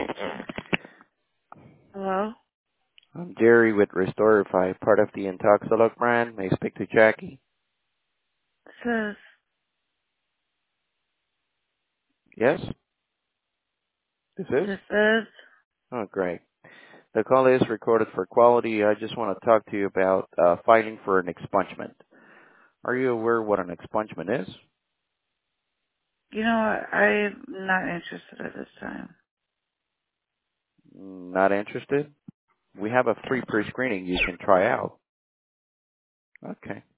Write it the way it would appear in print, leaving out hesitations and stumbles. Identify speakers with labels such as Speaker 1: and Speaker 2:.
Speaker 1: Hello?
Speaker 2: I'm Jerry with Restorify, part of the Intoxilog brand. May I speak to Jackie?
Speaker 1: This
Speaker 2: Yes? This is?
Speaker 1: is,
Speaker 2: Oh, great. The call is recorded for quality. I just want to talk to you about filing for an expungement. Are you aware what an expungement is?
Speaker 1: you know what, I'm not interested at this time.
Speaker 2: Not interested? We have a free pre-screening you can try out. Okay.